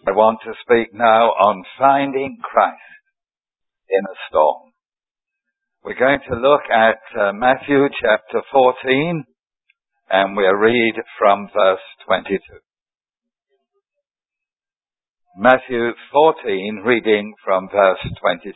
I want to speak now on finding Christ in a storm. We're going to look at Matthew chapter 14, and we'll read from verse 22. Matthew 14, reading from verse 22.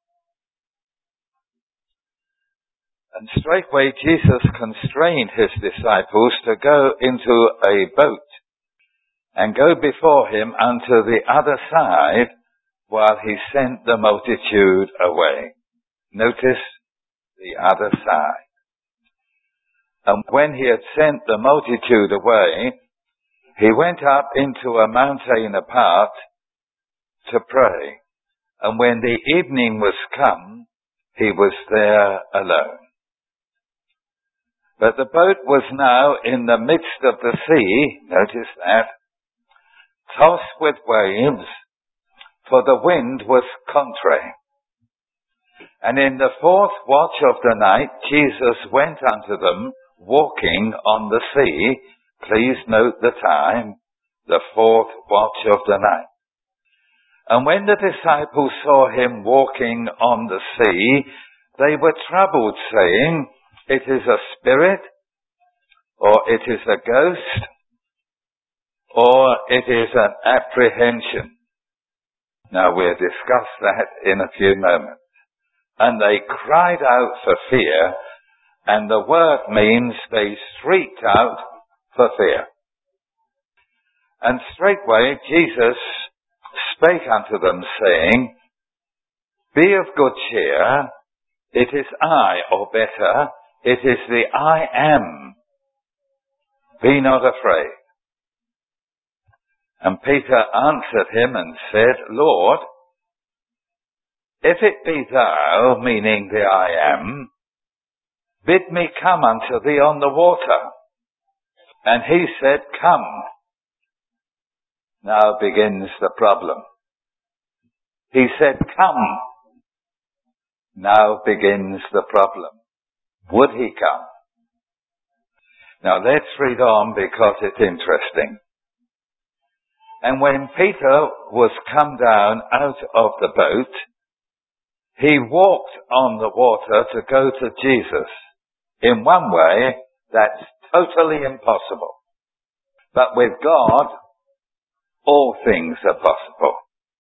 And straightway Jesus constrained his disciples to go into a boat and go before him unto the other side while he sent the multitude away. Notice the other side. And when he had sent the multitude away, he went up into a mountain apart to pray. And when the evening was come, he was there alone. But the boat was now in the midst of the sea, notice that, tossed with waves, for the wind was contrary. And in the fourth watch of the night, Jesus went unto them, walking on the sea. Please note the time, the fourth watch of the night. And when the disciples saw him walking on the sea, they were troubled, saying, It is a spirit, or it is a ghost, or it is an apprehension. Now we'll discuss that in a few moments. And they cried out for fear, and the word means they shrieked out for fear. And straightway Jesus spake unto them, saying, Be of good cheer, it is I, or better, it is the I am. Be not afraid. And Peter answered him and said, Lord, if it be thou, meaning the I am, bid me come unto thee on the water. And he said, Come. Now begins the problem. He said, Come. Now begins the problem. Would he come? Now let's read on because it's interesting. And when Peter was come down out of the boat, he walked on the water to go to Jesus. In one way, that's totally impossible. But with God, all things are possible.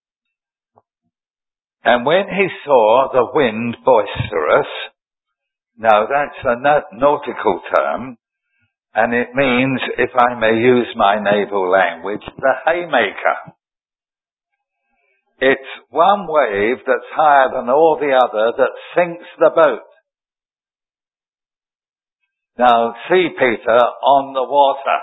And when he saw the wind boisterous, now that's a nautical term, and it means, if I may use my naval language, the haymaker. It's one wave that's higher than all the other that sinks the boat. Now see Peter on the water.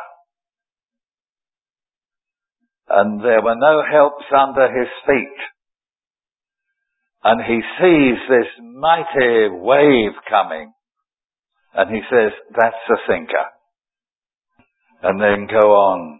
And there were no helps under his feet. And he sees this mighty wave coming. And he says, that's a sinker. And then go on.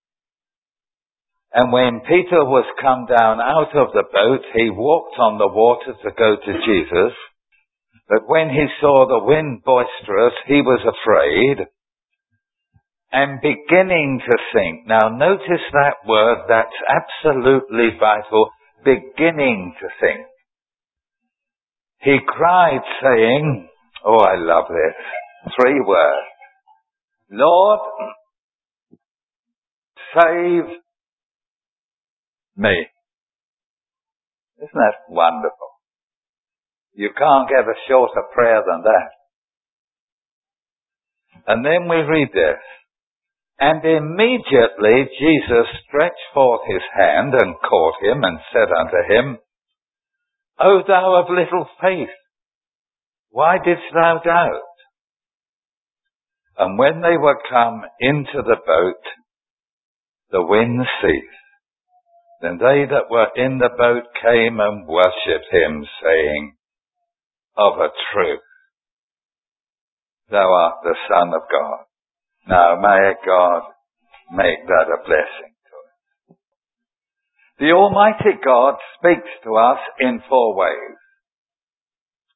And when Peter was come down out of the boat, he walked on the water to go to Jesus. But when he saw the wind boisterous, he was afraid and beginning to sink. Now notice that word, that's absolutely vital, beginning to sink. He cried saying, oh, I love this, 3 words, Lord, save me. Isn't that wonderful? You can't get a shorter prayer than that. And then we read this. And immediately Jesus stretched forth his hand and caught him and said unto him, O thou of little faith, why didst thou doubt? And when they were come into the boat, the wind ceased. Then they that were in the boat came and worshipped him, saying, Of a truth, thou art the Son of God. Now may God make that a blessing to us. The Almighty God speaks to us in 4 ways.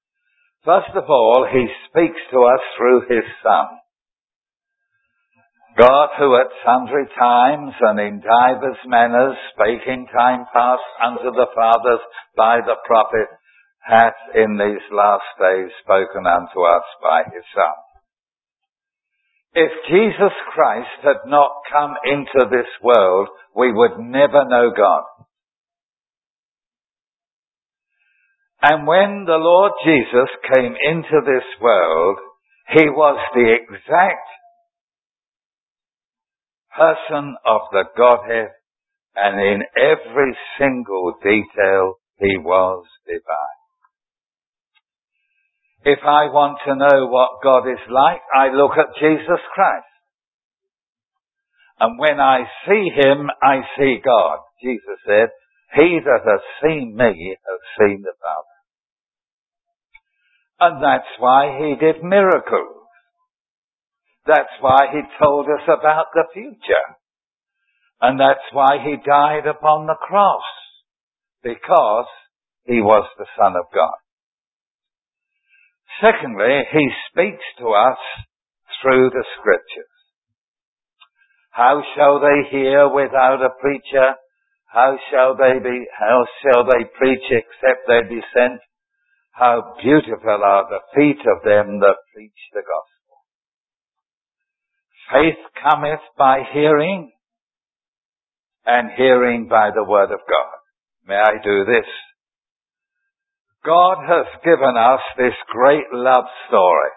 First of all, he speaks to us through his Son. God, who at sundry times and in divers manners spake in time past unto the fathers by the prophet, hath in these last days spoken unto us by his Son. If Jesus Christ had not come into this world, we would never know God. And when the Lord Jesus came into this world, he was the exact person of the Godhead, and in every single detail he was divine. If I want to know what God is like, I look at Jesus Christ. And when I see him, I see God. Jesus said, he that has seen me has seen the Father. And that's why he did miracles. That's why he told us about the future. And that's why he died upon the cross. Because he was the Son of God. Secondly, he speaks to us through the Scriptures. How shall they hear without a preacher? How shall they preach except they be sent? How beautiful are the feet of them that preach the gospel. Faith cometh by hearing, and hearing by the word of God. May I do this? God has given us this great love story.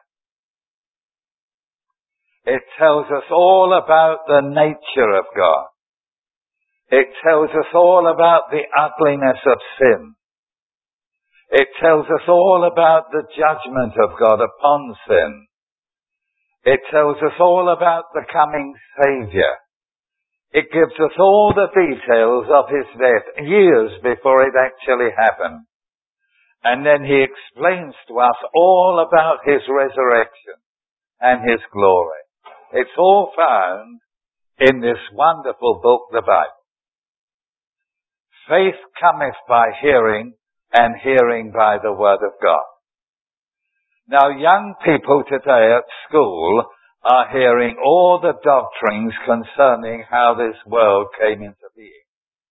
It tells us all about the nature of God. It tells us all about the ugliness of sin. It tells us all about the judgment of God upon sin. It tells us all about the coming Saviour. It gives us all the details of his death, years before it actually happened. And then he explains to us all about his resurrection and his glory. It's all found in this wonderful book, the Bible. Faith cometh by hearing, and hearing by the word of God. Now, young people today at school are hearing all the doctrines concerning how this world came into being.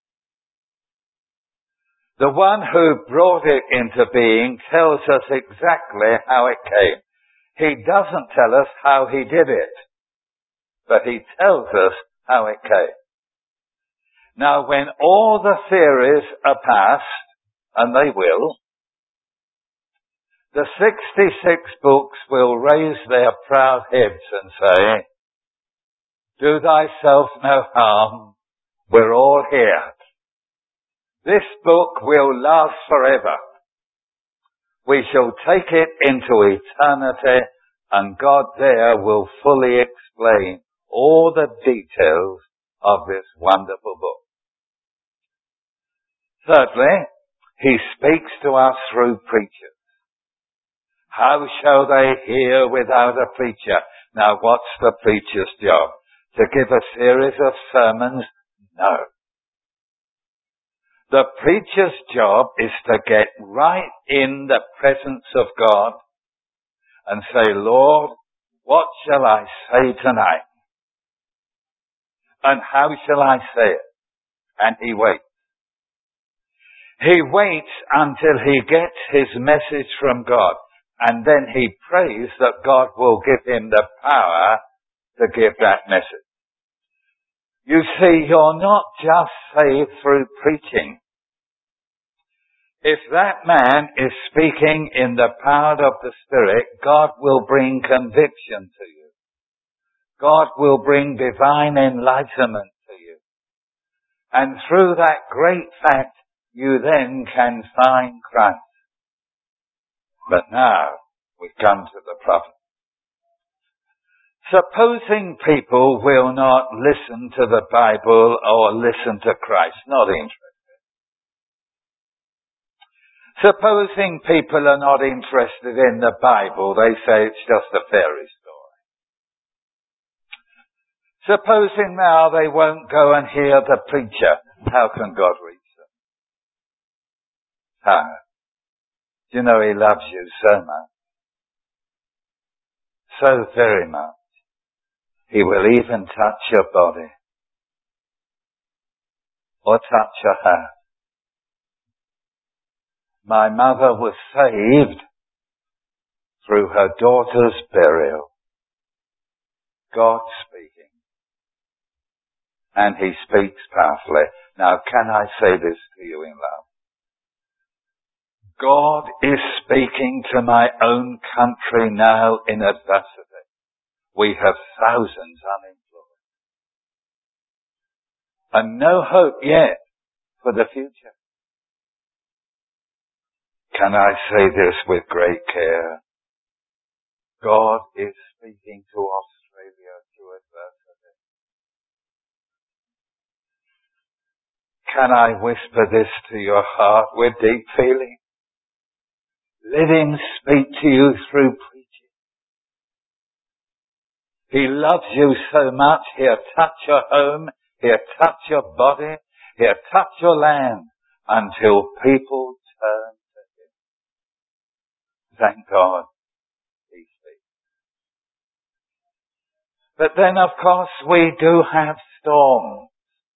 The one who brought it into being tells us exactly how it came. He doesn't tell us how he did it, but he tells us how it came. Now, when all the theories are past, and they will, the 66 books will raise their proud heads and say, do thyself no harm, we're all here. This book will last forever. We shall take it into eternity, and God there will fully explain all the details of this wonderful book. Thirdly, he speaks to us through preachers. How shall they hear without a preacher? Now, what's the preacher's job? To give a series of sermons? No. The preacher's job is to get right in the presence of God and say, Lord, what shall I say tonight? And how shall I say it? And he waits. He waits until he gets his message from God. And then he prays that God will give him the power to give that message. You see, you're not just saved through preaching. If that man is speaking in the power of the Spirit, God will bring conviction to you. God will bring divine enlightenment to you. And through that great fact, you then can find Christ. But now, we come to the problem. Supposing people will not listen to the Bible or listen to Christ, not interested. Supposing people are not interested in the Bible, they say it's just a fairy story. Supposing now they won't go and hear the preacher, how can God reach them? How? Do you know he loves you so much? So very much. He will even touch your body or touch your hand. My mother was saved through her daughter's burial. God speaking. And he speaks powerfully. Now, can I say this to you in love? God is speaking to my own country now in adversity. We have thousands unemployed. And no hope yet for the future. Can I say this with great care? God is speaking to Australia through adversity. Can I whisper this to your heart with deep feeling? Let him speak to you through preaching. He loves you so much, he'll touch your home, he'll touch your body, he'll touch your land until people turn to him. Thank God he speaks. But then, of course, we do have storms.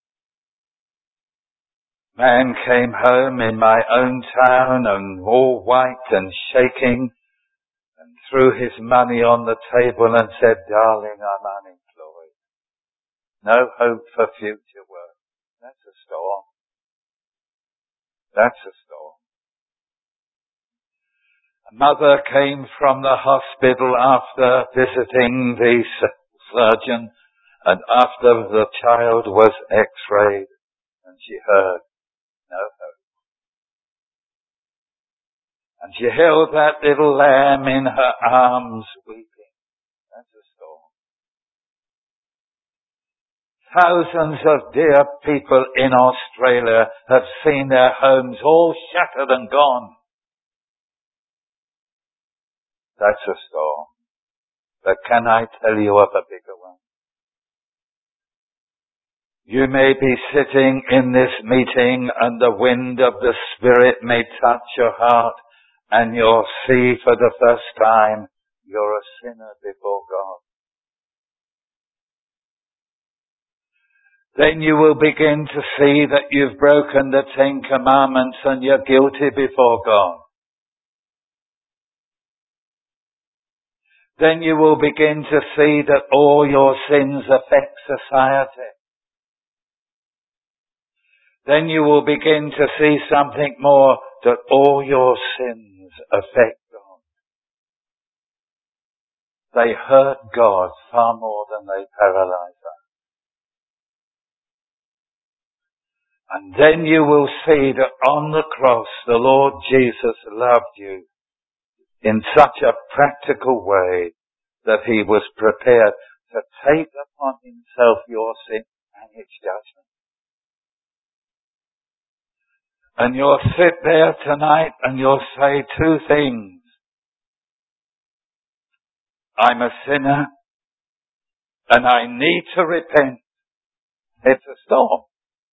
Man came home in my own town and all white and shaking and threw his money on the table and said, "Darling, I'm unemployed. No hope for future work." That's a storm. That's a storm. A mother came from the hospital after visiting the surgeon and after the child was x-rayed, and she heard no hope. And she held that little lamb in her arms weeping. That's a storm. Thousands of dear people in Australia have seen their homes all shattered and gone. That's a storm. But can I tell you of a bigger one? You may be sitting in this meeting and the wind of the Spirit may touch your heart and you'll see for the first time you're a sinner before God. Then you will begin to see that you've broken the 10 Commandments and you're guilty before God. Then you will begin to see that all your sins affect society. Then you will begin to see something more, that all your sins affect God. They hurt God far more than they paralyze us. And then you will see that on the cross the Lord Jesus loved you in such a practical way that he was prepared to take upon himself your sin and its judgment. And you'll sit there tonight and you'll say 2 things. I'm a sinner and I need to repent. It's a storm.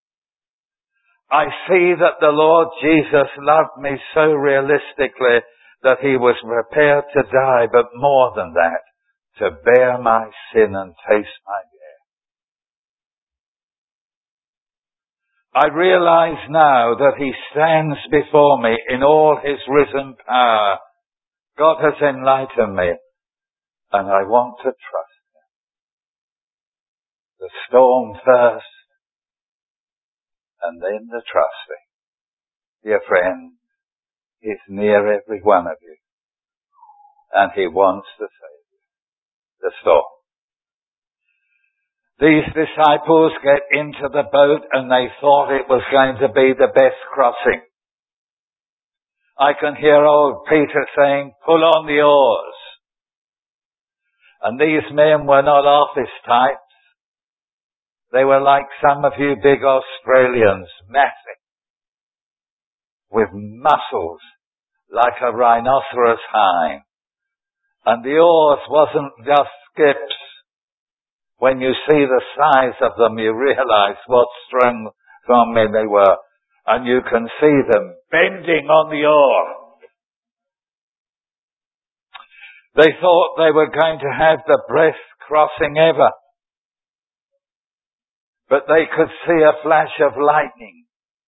I see that the Lord Jesus loved me so realistically that he was prepared to die, but more than that, to bear my sin and taste my death. I realize now that he stands before me in all his risen power. God has enlightened me, and I want to trust him. The storm first, and then the trusting. Dear friend, he's near every one of you, and he wants to save you. The storm. These disciples get into the boat and they thought it was going to be the best crossing. I can hear old Peter saying, "Pull on the oars." And these men were not office types. They were like some of you big Australians, massive, with muscles like a rhinoceros hind. And the oars wasn't just skips. When you see the size of them, you realize what strong men they were. And you can see them bending on the oar. They thought they were going to have the best crossing ever. but they could see a flash of lightning.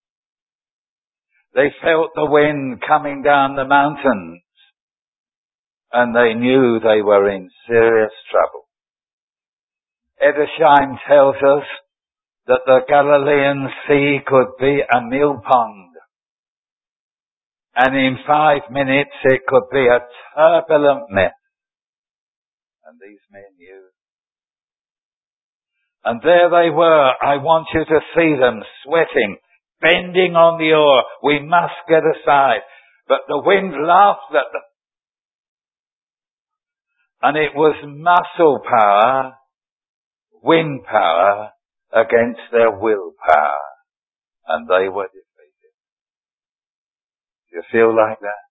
They felt the wind coming down the mountains, and they knew they were in serious trouble. Edersheim tells us that the Galilean Sea could be a mill pond, and in 5 minutes it could be a turbulent mess. And these men knew. And there they were. I want you to see them sweating, bending on the oar. We must get aside. But the wind laughed at them. And it was muscle power, wind power, against their willpower. And they were defeated. Do you feel like that?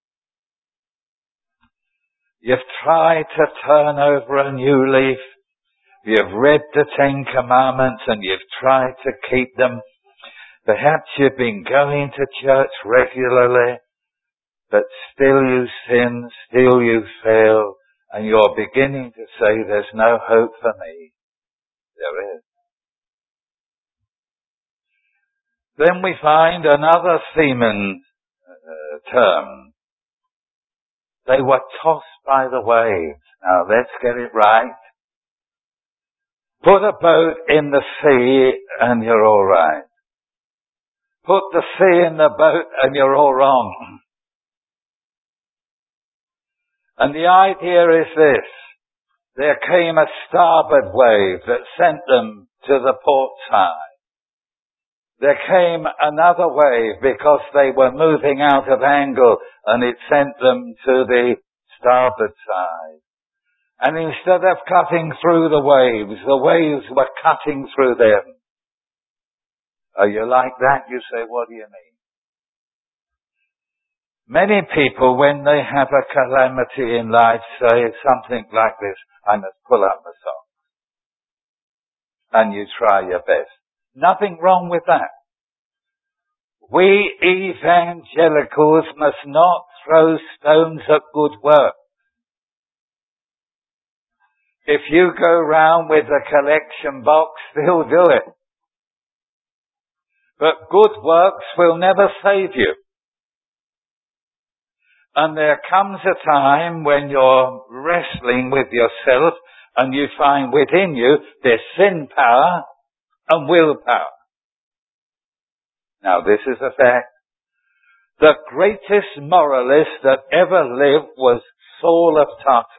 You've tried to turn over a new leaf. You've read the 10 Commandments and you've tried to keep them. Perhaps you've been going to church regularly, but still you sin, still you fail, and you're beginning to say, there's no hope for me. There is. Then we find another seaman term. They were tossed by the waves. Now let's get it right. Put a boat in the sea and you're all right. Put the sea in the boat and you're all wrong. And the idea is this. There came a starboard wave that sent them to the port side. There came another wave because they were moving out of angle and it sent them to the starboard side. And instead of cutting through the waves were cutting through them. Are you like that? You say, what do you mean? Many people, when they have a calamity in life, say something like this, I must pull up my socks. And you try your best. Nothing wrong with that. We evangelicals must not throw stones at good work. If you go round with a collection box, still do it. But good works will never save you. And there comes a time when you're wrestling with yourself and you find within you there's sin power and willpower. Now this is a fact. The greatest moralist that ever lived was Saul of Tarsus.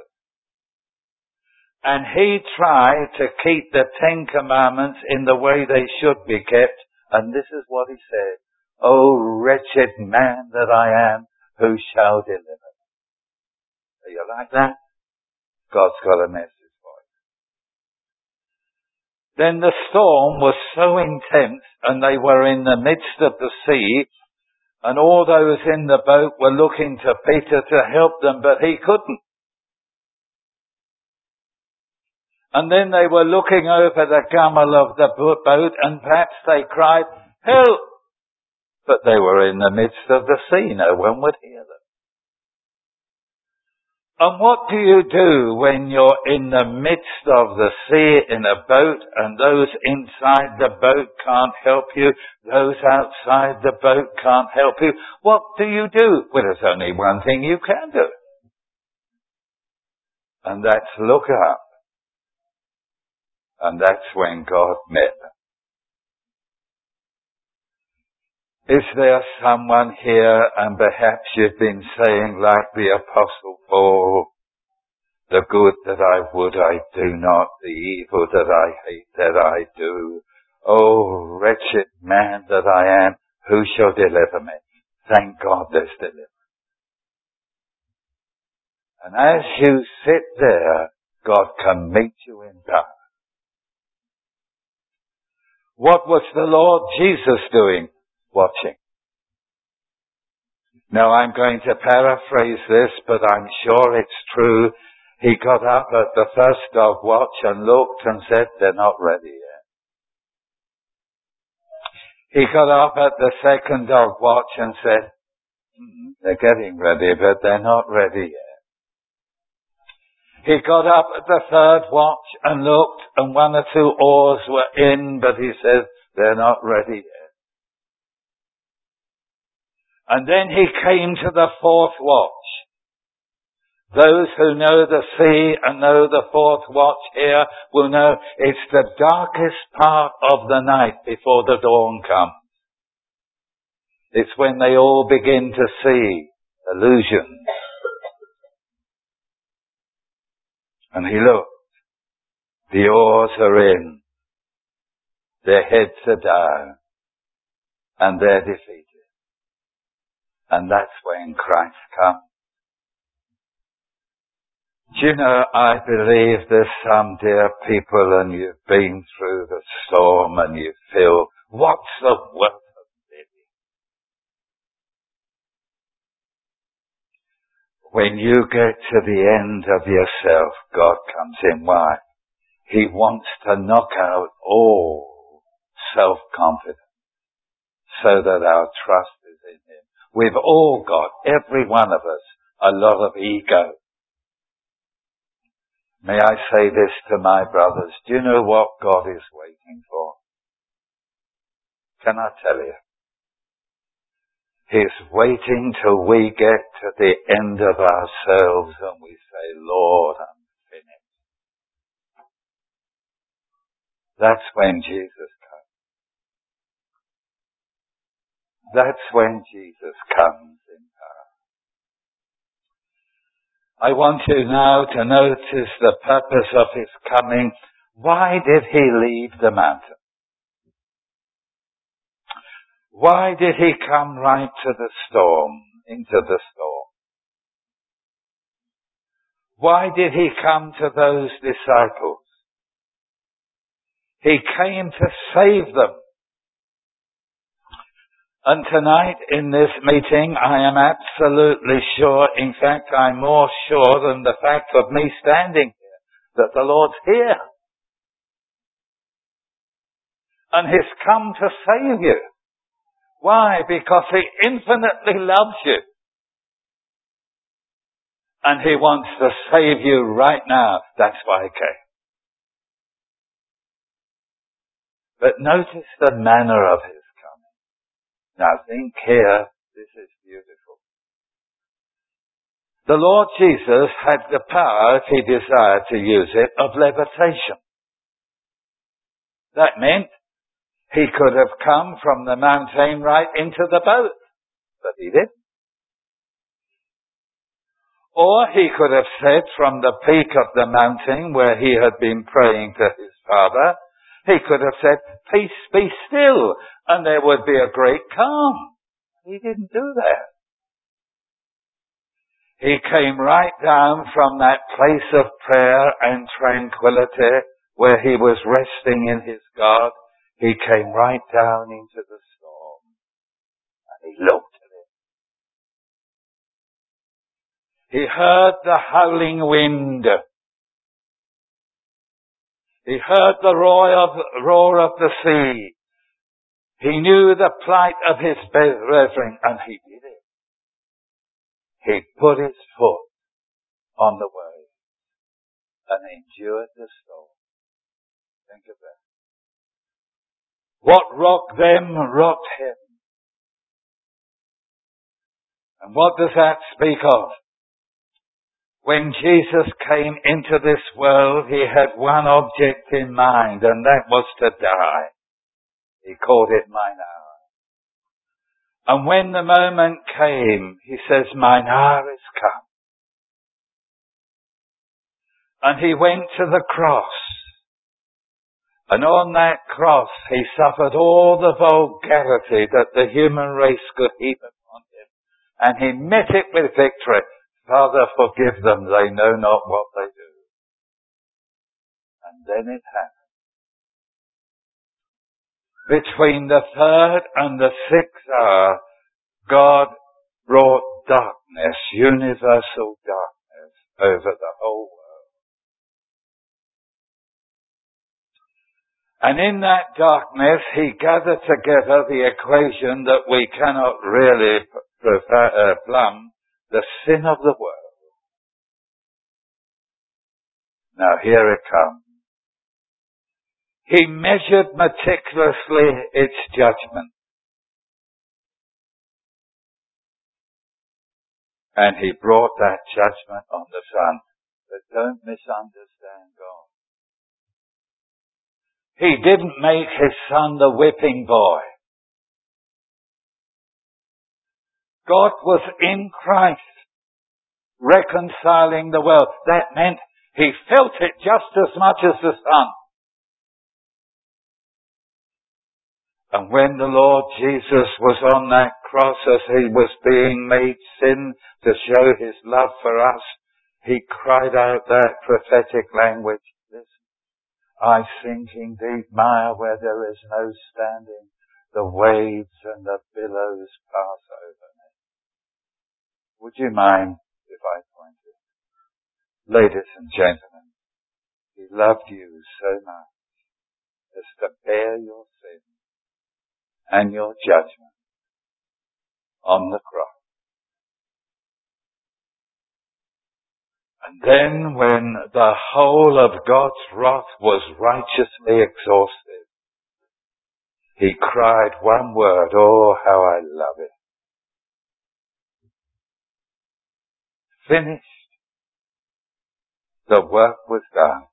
And he tried to keep the 10 Commandments in the way they should be kept. And this is what he said. O wretched man that I am, who shall deliver me? Are you like that? God's got a message for you. Then the storm was so intense and they were in the midst of the sea and all those in the boat were looking to Peter to help them, but he couldn't. And then they were looking over the gunwale of the boat and perhaps they cried, help! But they were in the midst of the sea. No one would hear them. And what do you do when you're in the midst of the sea in a boat and those inside the boat can't help you, those outside the boat can't help you? What do you do? Well, there's only one thing you can do. And that's look up. And that's when God met them. Is there someone here, and perhaps you've been saying like the Apostle Paul, the good that I would I do not, the evil that I hate that I do. Oh, wretched man that I am, who shall deliver me? Thank God there's deliverance. And as you sit there, God can meet you in power. What was the Lord Jesus doing? Watching. Now I'm going to paraphrase this, but I'm sure it's true. He got up at the first dog watch and looked and said, they're not ready yet. He got up at the second dog watch and said, they're getting ready, but they're not ready yet. He got up at the third watch and looked, and 1 or 2 oars were in, but he says, they're not ready yet. And then he came to the 4th watch. Those who know the sea and know the 4th watch here will know it's the darkest part of the night before the dawn comes. It's when they all begin to see illusions. And he looked. The oars are in. Their heads are down. And they're defeated. And that's when Christ comes. Do you know, I believe there's some dear people and you've been through the storm and you feel, what's the worth of living? When you get to the end of yourself, God comes in. Why? He wants to knock out all self-confidence so that our trust is in Him. We've all got, every one of us, a lot of ego. May I say this to my brothers? Do you know what God is waiting for? Can I tell you? He's waiting till we get to the end of ourselves and we say, Lord, I'm finished. That's when Jesus comes. That's when Jesus comes in power. I want you now to notice the purpose of His coming. Why did He leave the mountain? Why did He come right to the storm, into the storm? Why did He come to those disciples? He came to save them. And tonight in this meeting, I am absolutely sure, in fact, I'm more sure than the fact of me standing here, that the Lord's here. And He's come to save you. Why? Because He infinitely loves you. And He wants to save you right now. That's why He came. But notice the manner of His coming. Now think here, this is beautiful. The Lord Jesus had the power, if He desired to use it, of levitation. That meant He could have come from the mountain right into the boat, but He didn't. Or He could have said from the peak of the mountain where He had been praying to His Father, He could have said, peace be still, and there would be a great calm. He didn't do that. He came right down from that place of prayer and tranquility where He was resting in His God. He came right down into the storm. And He looked at it. He heard the howling wind. He heard the roar of the sea. He knew the plight of His brethren, and He did it. He put His foot on the wave and endured the storm. Think of that. What rocked them rocked Him. And what does that speak of? When Jesus came into this world, He had one object in mind, and that was to die. He called it mine hour. And when the moment came, He says, mine hour is come. And He went to the cross. And on that cross, He suffered all the vulgarity that the human race could heap upon Him. And He met it with victory. Father, forgive them, they know not what they do. And then it happened. Between the 3rd and the 6th hour, God brought darkness, universal darkness, over the whole world. And in that darkness, He gathered together the equation that we cannot really plumb, the sin of the world. Now here it comes. He measured meticulously its judgment. And he brought that judgment on the Son. But don't misunderstand God. He didn't make his Son the whipping boy. God was in Christ, reconciling the world. That meant he felt it just as much as the Son. And when the Lord Jesus was on that cross as he was being made sin to show his love for us, he cried out that prophetic language. Listen, I sink in deep mire where there is no standing. The waves and the billows pass over me. Would you mind if I pointed? Ladies and gentlemen, he loved you so much as to bear your sin and your judgment on the cross. And then when the whole of God's wrath was righteously exhausted, he cried one word, oh, how I love it. Finished. The work was done.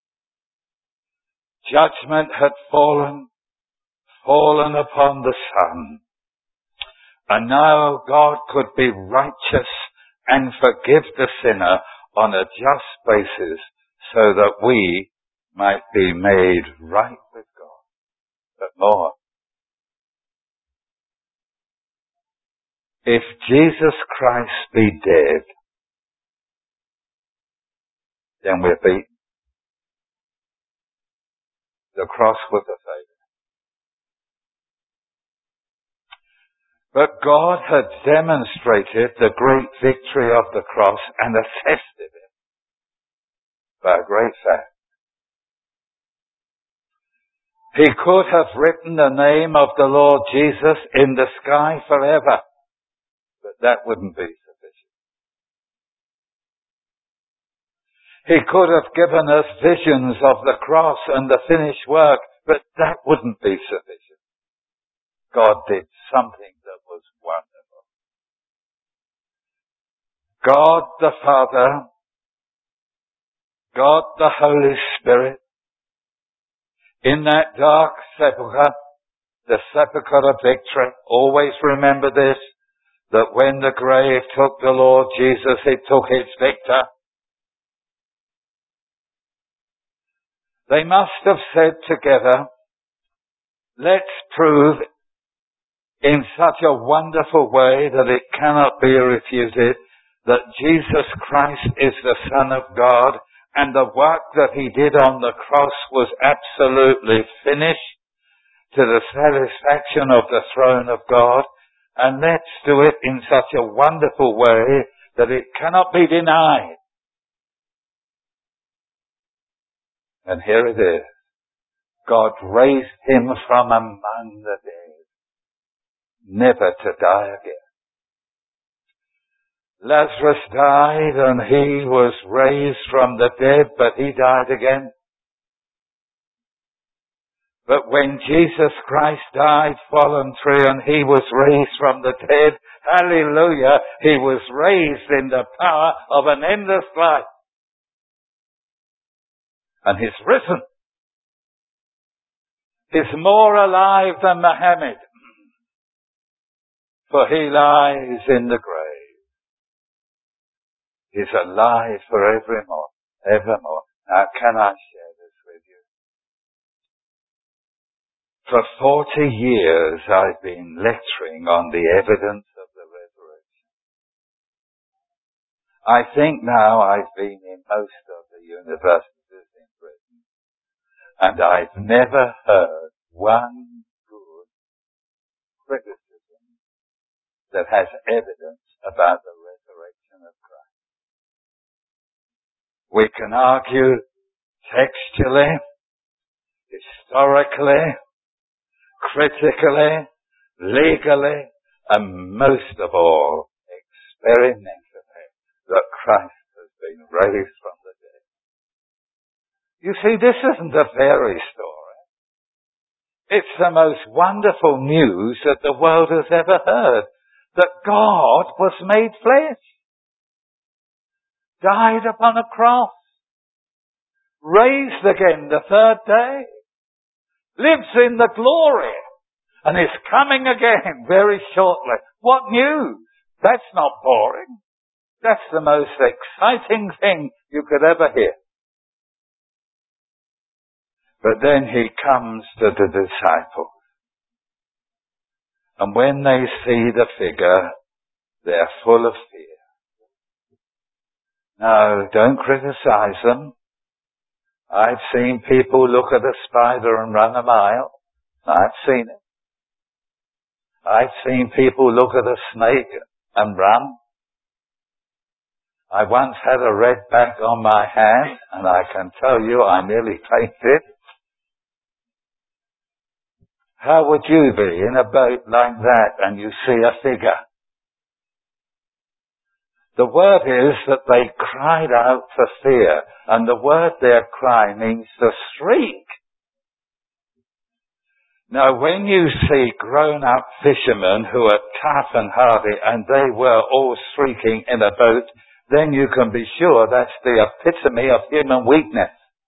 Judgment had fallen upon the Son. And now God could be righteous and forgive the sinner on a just basis so that we might be made right with God. But more, if Jesus Christ be dead, then we're beaten. The cross was a failure. But God had demonstrated the great victory of the cross and attested it by a great fact. He could have written the name of the Lord Jesus in the sky forever, but that wouldn't be sufficient. He could have given us visions of the cross and the finished work, but that wouldn't be sufficient. God did something that was wonderful. God the Father, God the Holy Spirit, in that dark sepulchre, the sepulchre of victory, always remember this, that when the grave took the Lord Jesus, it took its victor. They must have said together, let's prove in such a wonderful way that it cannot be refuted that Jesus Christ is the Son of God and the work that he did on the cross was absolutely finished to the satisfaction of the throne of God. And let's do it in such a wonderful way that it cannot be denied. And here it is. God raised him from among the dead, never to die again. Lazarus died and he was raised from the dead, but he died again. But when Jesus Christ died voluntary and he was raised from the dead, hallelujah, he was raised in the power of an endless life. And he's risen. He's more alive than Muhammad, for he lies in the grave. He's alive forevermore. Now, can I share this with you? For 40 years I've been lecturing on the evidence of the resurrection. I think now I've been in most of the universities in Britain, and I've never heard one good criticism that has evidence about the resurrection of Christ. We can argue textually, historically, critically, legally, and most of all, experimentally, that Christ has been raised from the dead. You see, this isn't a fairy story. It's the most wonderful news that the world has ever heard. That God was made flesh. Died upon a cross. Raised again the third day. Lives in the glory. And is coming again very shortly. What news? That's not boring. That's the most exciting thing you could ever hear. But then he comes to the disciples. And when they see the figure, they're full of fear. No, don't criticize them. I've seen people look at a spider and run a mile. I've seen it. I've seen people look at a snake and run. I once had a red back on my hand, and I can tell you I nearly fainted. How would you be in a boat like that and you see a figure? The word is that they cried out for fear, and the word there, cry, means to shriek. Now, when you see grown-up fishermen who are tough and hardy, and they were all shrieking in a boat, then you can be sure that's the epitome of human weakness.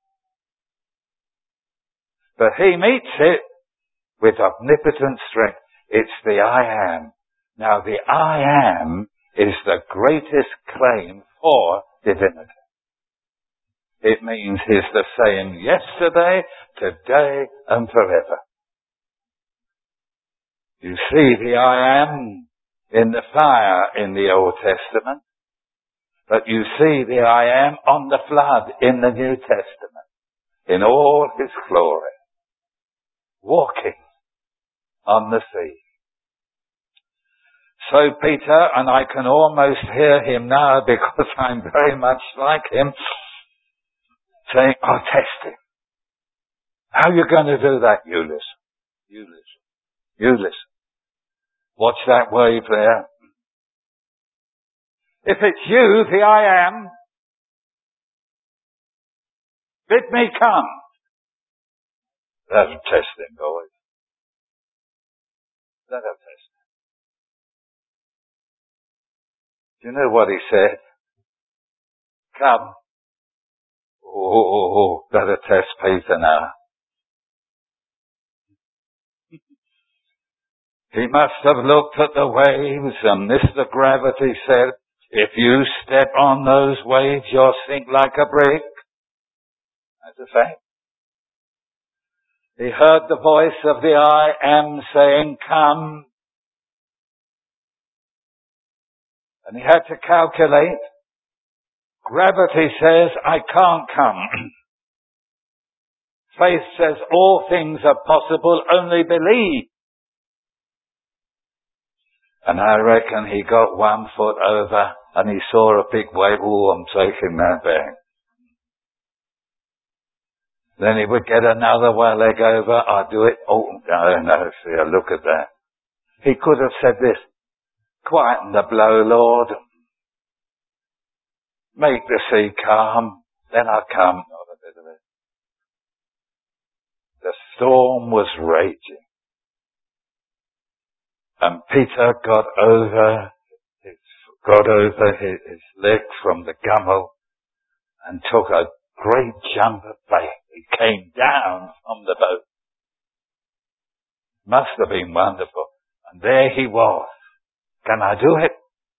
But he meets it with omnipotent strength. It's the I am. Now, the I am is the greatest claim for divinity. It means he's the same yesterday, today, and forever. You see the I am in the fire in the Old Testament, but you see the I am on the flood in the New Testament, in all his glory, walking on the sea. So Peter, and I can almost hear him now because I'm very much like him, saying, "Oh, test him. How are you going to do that? You listen. You listen. You listen. Watch that wave there. If it's you, the I am, bid me come." That'll test him, boys. That'll test him. Do you know what he said? Come. Oh, that'll test Peter now. He must have looked at the waves, and Mr. Gravity said, "If you step on those waves, you'll sink like a brick." That's a fact. He heard the voice of the I am saying, "Come." And he had to calculate. Gravity says, "I can't come." Faith says, "All things are possible, only believe." And I reckon he got 1 foot over and he saw a big wave. "Oh, I'm taking that back." Then he would get another leg over. "I'll do it." "Oh, no, see, look at that." He could have said this, "Quieten the blow, Lord. Make the sea calm. Then I'll come." Not a bit of it. The storm was raging. And Peter got over his leg from the gummel and took a great jump of faith. He came down from the boat. Must have been wonderful. And there he was. Can I do it?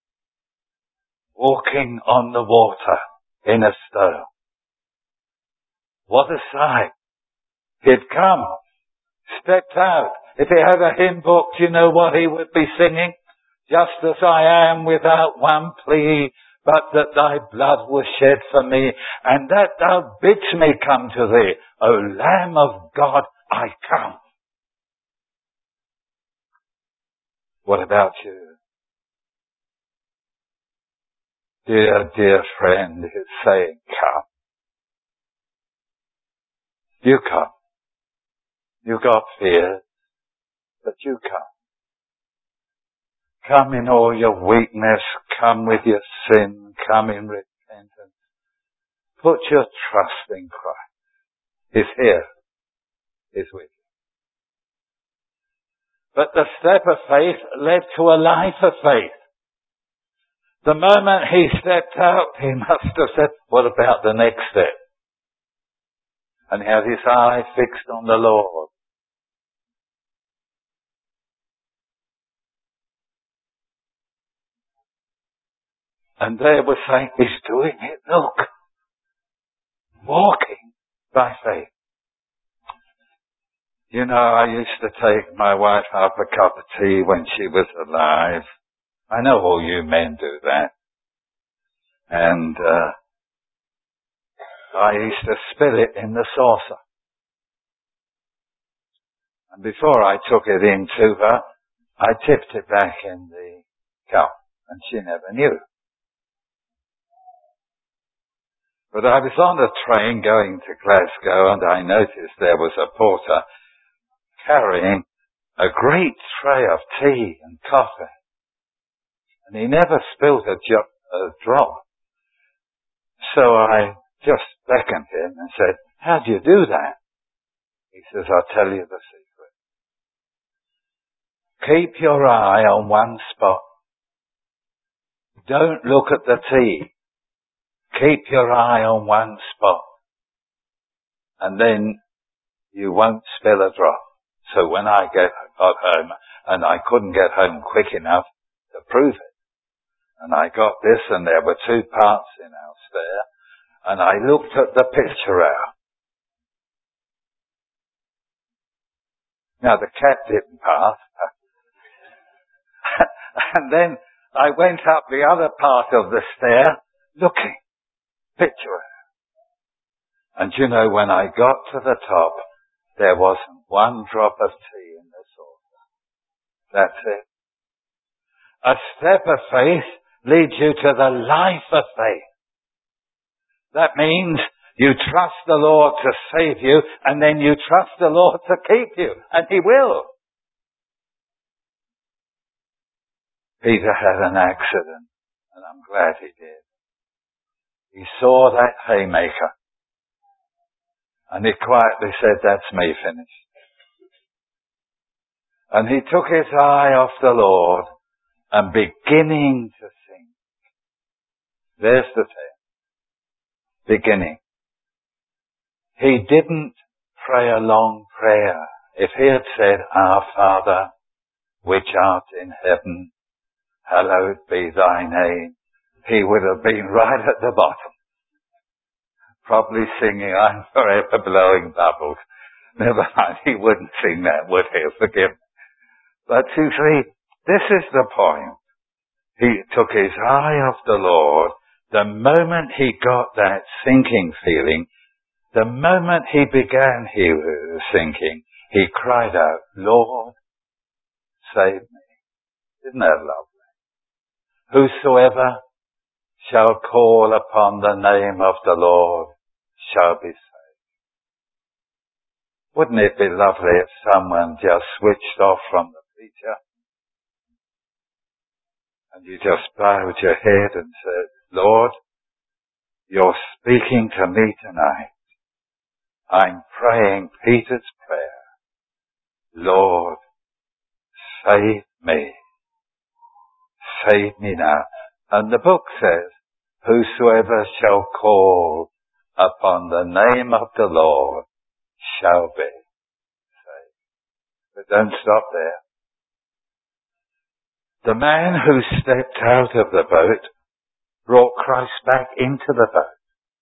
Walking on the water in a stone. What a sight. He'd come, stepped out. If he had a hymn book, do you know what he would be singing? "Just as I am, without one plea, but that thy blood was shed for me, and that thou bidst me come to thee. O Lamb of God, I come." What about you? Dear friend, is saying, "Come." You come. You got fear, but you come. Come in all your weakness. Come with your sin. Come in repentance. Put your trust in Christ. He's here. He's with you. But the step of faith led to a life of faith. The moment he stepped out, he must have said, what about the next step? And he had his eye fixed on the Lord. And they were saying, he's doing it, look. Walking by faith. You know, I used to take my wife up a cup of tea when she was alive. I know all you men do that. And I used to spill it in the saucer. And before I took it in to her, I tipped it back in the cup. And she never knew. But I was on a train going to Glasgow, and I noticed there was a porter carrying a great tray of tea and coffee. And he never spilled a drop. So I just beckoned him and said, how do you do that? He says, I'll tell you the secret. Keep your eye on one spot. Don't look at the tea. Keep your eye on one spot. And then you won't spill a drop. So when I got home, and I couldn't get home quick enough to prove it, and I got this, and there were 2 parts in our stair, and I looked at the picture out. Now the cat didn't pass. And then I went up the other part of the stair, looking, picture out. And you know, when I got to the top, there wasn't one drop of tea in the saucer. That's it. A step of faith leads you to the life of faith. That means you trust the Lord to save you, and then you trust the Lord to keep you, and He will. Peter had an accident, and I'm glad he did. He saw that haymaker, and he quietly said, that's me finished. And he took his eye off the Lord, and beginning to sink. There's the thing. Beginning. He didn't pray a long prayer. If he had said, Our Father, which art in heaven, hallowed be thy name, he would have been right at the bottom. Probably singing, I'm forever blowing bubbles. Never mind, he wouldn't sing that, would he? Forgive me. But you see, this is the point. He took his eye off the Lord. The moment he got that sinking feeling, the moment he began sinking, he cried out, Lord, save me. Isn't that lovely? Whosoever shall call upon the name of the Lord shall be saved. Wouldn't it be lovely if someone just switched off from the preacher and you just bowed your head and said, Lord, you're speaking to me tonight. I'm praying Peter's prayer. Lord, save me. Save me now. And the book says, whosoever shall call upon the name of the Lord shall be saved. But don't stop there. The man who stepped out of the boat brought Christ back into the boat.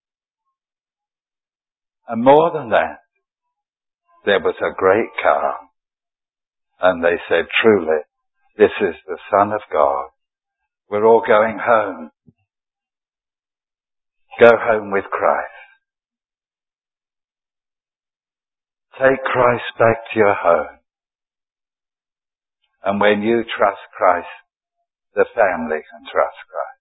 And more than that, there was a great calm. And they said, truly, this is the Son of God. We're all going home. Go home with Christ. Take Christ back to your home. And when you trust Christ, the family can trust Christ.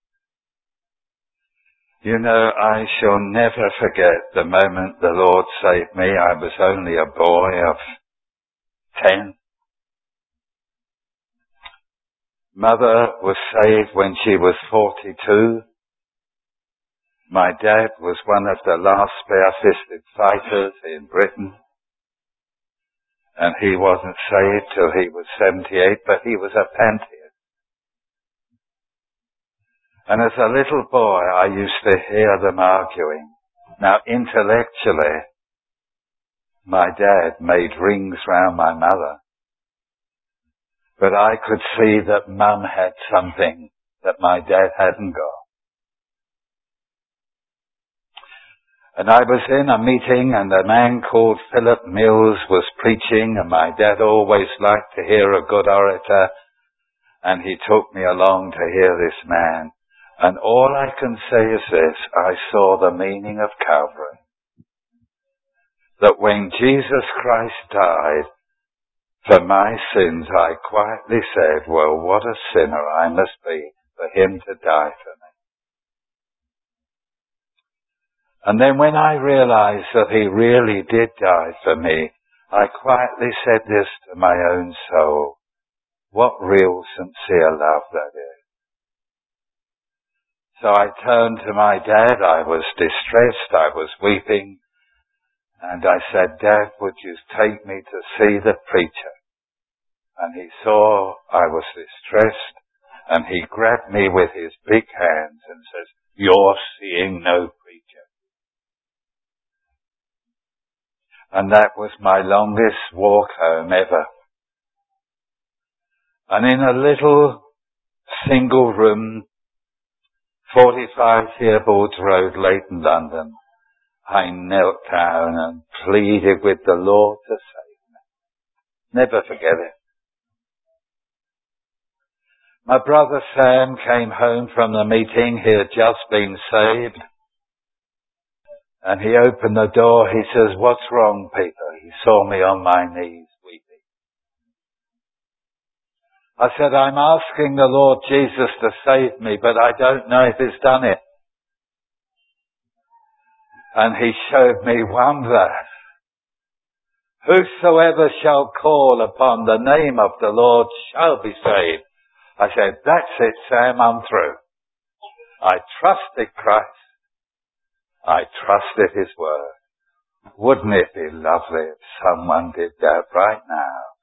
You know, I shall never forget the moment the Lord saved me. I was only a boy of 10. Mother was saved when she was 42. My dad was one of the last bare-fisted fighters in Britain, and he wasn't saved till he was 78, but he was a pantheist. And as a little boy, I used to hear them arguing. Now, intellectually, my dad made rings round my mother, but I could see that Mum had something that my dad hadn't got. And I was in a meeting, and a man called Philip Mills was preaching, and my dad always liked to hear a good orator, and he took me along to hear this man. And all I can say is this: I saw the meaning of Calvary. That when Jesus Christ died for my sins, I quietly said, well, what a sinner I must be for him to die for me. And then when I realized that he really did die for me, I quietly said this to my own soul: what real sincere love that is. So I turned to my dad. I was distressed, I was weeping, and I said, Dad, would you take me to see the preacher? And he saw I was distressed, and he grabbed me with his big hands and says, you're seeing no preacher. And that was my longest walk home ever. And in a little single room, 45 Theobald's Road, Leighton, London, I knelt down and pleaded with the Lord to save me. Never forget it. My brother Sam came home from the meeting. He had just been saved. And he opened the door. He says, what's wrong, Peter? He saw me on my knees weeping. I said, I'm asking the Lord Jesus to save me, but I don't know if he's done it. And he showed me one verse. Whosoever shall call upon the name of the Lord shall be saved. I said, that's it, Sam, I'm through. I trusted Christ. I trusted his word. Wouldn't it be lovely if someone did that right now?